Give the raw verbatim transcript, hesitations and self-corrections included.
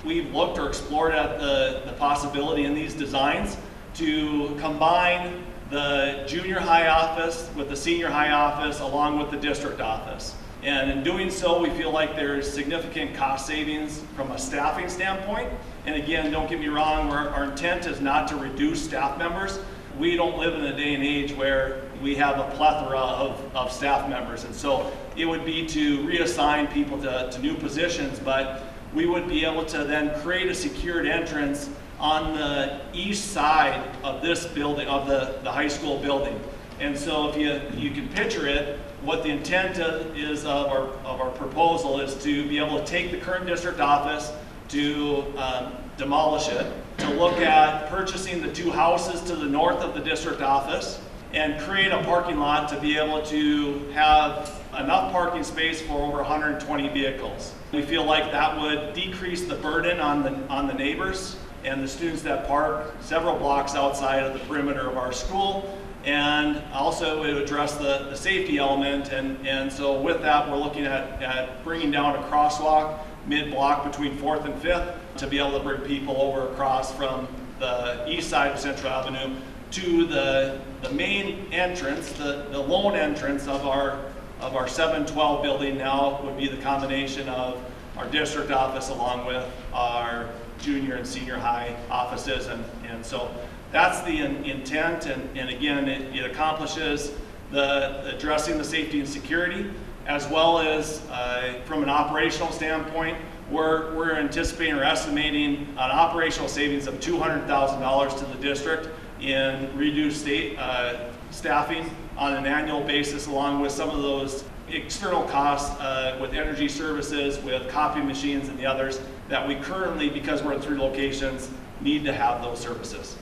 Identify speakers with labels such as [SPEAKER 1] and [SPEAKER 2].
[SPEAKER 1] we've looked or explored at the, the possibility in these designs to combine the junior high office with the senior high office along with the district office. And in doing so, we feel like there's significant cost savings from a staffing standpoint. And again, don't get me wrong, our, our intent is not to reduce staff members. We don't live in a day and age where we have a plethora of, of staff members. And so it would be to reassign people to, to new positions, but we would be able to then create a secured entrance on the east side of this building, of the, the high school building. And so if you, you can picture it, what the intent is of our, of our proposal is to be able to take the current district office, to um, demolish it, to look at purchasing the two houses to the north of the district office, and create a parking lot to be able to have enough parking space for over one hundred twenty vehicles. We feel like that would decrease the burden on the, on the neighbors and the students that park several blocks outside of the perimeter of our school, and also it would address the, the safety element. And, and so with that, we're looking at, at bringing down a crosswalk mid-block between fourth and fifth to be able to bring people over across from the east side of Central Avenue to the, the main entrance, the, the lone entrance of our, of our seven twelve building now would be the combination of our district office along with our junior and senior high offices. And, and so that's the in, intent, and, and again, it, it accomplishes the addressing the safety and security, as well as uh, from an operational standpoint, we're, we're anticipating or estimating an operational savings of two hundred thousand dollars to the district in reduced state uh, staffing on an annual basis, along with some of those external costs uh, with energy services, with copy machines and the others that we currently, because we're in three locations, need to have those services.